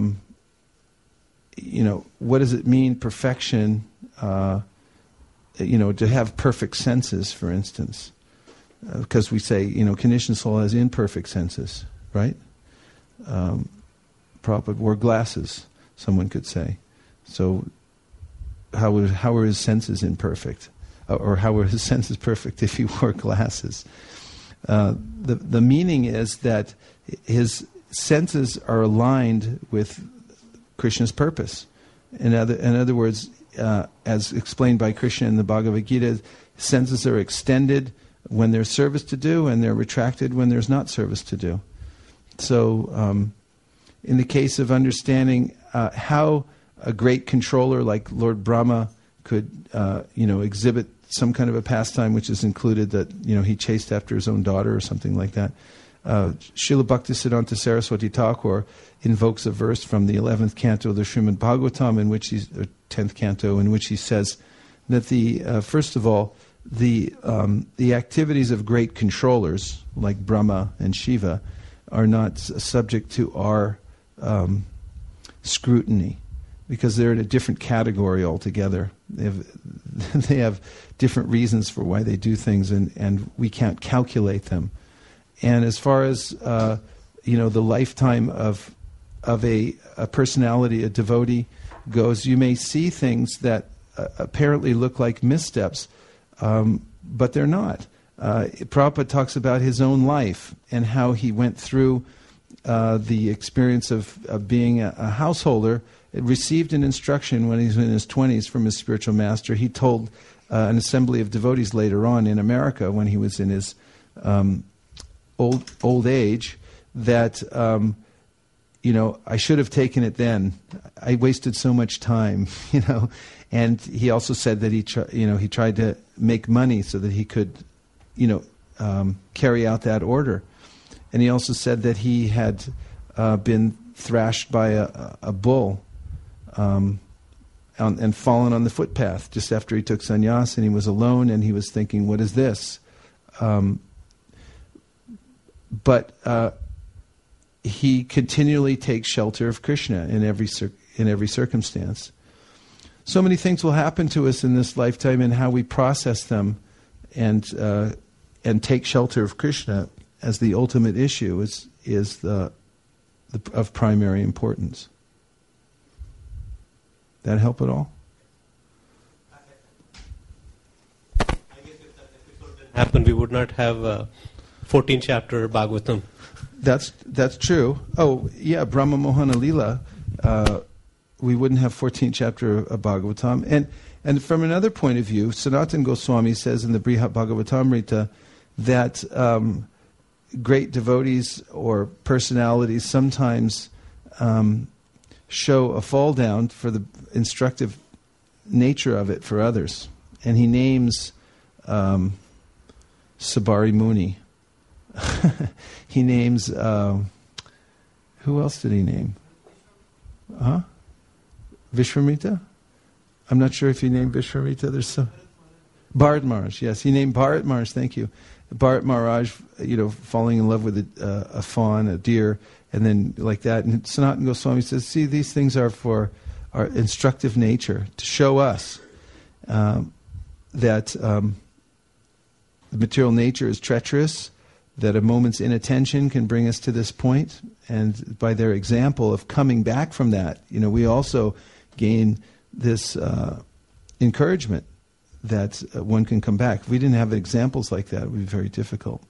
what does it mean, perfection? To have perfect senses, for instance. Because we say, conditioned soul has imperfect senses, right? Prabhupada wore glasses, someone could say. So, how are his senses imperfect? Or how were his senses perfect if he wore glasses? The meaning is that his senses are aligned with Krishna's purpose. In other words, as explained by Krishna in the Bhagavad Gita, senses are extended when there's service to do, and they're retracted when there's not service to do. So, in the case of understanding how a great controller like Lord Brahma could, exhibit some kind of a pastime which is included that, he chased after his own daughter or something like that. Srila Bhaktisiddhanta Saraswati Thakur invokes a verse from the 11th canto of the Srimad Bhagavatam, in which 10th canto, in which he says that first of all, the activities of great controllers like Brahma and Shiva are not subject to our scrutiny, because they're in a different category altogether. They have different reasons for why they do things, and we can't calculate them. And as far as the lifetime of a personality, a devotee goes, you may see things that apparently look like missteps, but they're not. Prabhupada talks about his own life and how he went through the experience of being a householder. It received an instruction when he was in his 20s from his spiritual master. He told an assembly of devotees later on in America, when he was in his old age that I should have taken it then. I wasted so much time, And he also said that he tried to make money so that he could, carry out that order. And he also said that he had been thrashed by a bull and fallen on the footpath just after he took sannyas, and he was alone, and he was thinking, what is this? But he continually takes shelter of Krishna in every circumstance. So many things will happen to us in this lifetime, and how we process them and take shelter of Krishna as the ultimate issue is of primary importance. That help at all? I guess if that episode didn't happen, we would not have a 14th chapter Bhagavatam. That's true. Oh, yeah, Brahma Mohana Lila. We wouldn't have 14th chapter of Bhagavatam. And from another point of view, Sanatana Goswami says in the Brihat Bhagavatamrita that great devotees or personalities sometimes show a fall down for the instructive nature of it for others. And he names Sabari Muni. He names, who else did he name? Vishwamitra? I'm not sure if he named Vishwamitra. There's some... Bharat Maharaj, yes. He named Bharat Maharaj, thank you. Bharat Maharaj, falling in love with a fawn, a deer, and then like that. And Sanatana Goswami says, see, these things are for our instructive nature, to show us that the material nature is treacherous, that a moment's inattention can bring us to this point, and by their example of coming back from that, we also gain this encouragement that one can come back. If we didn't have examples like that, it would be very difficult.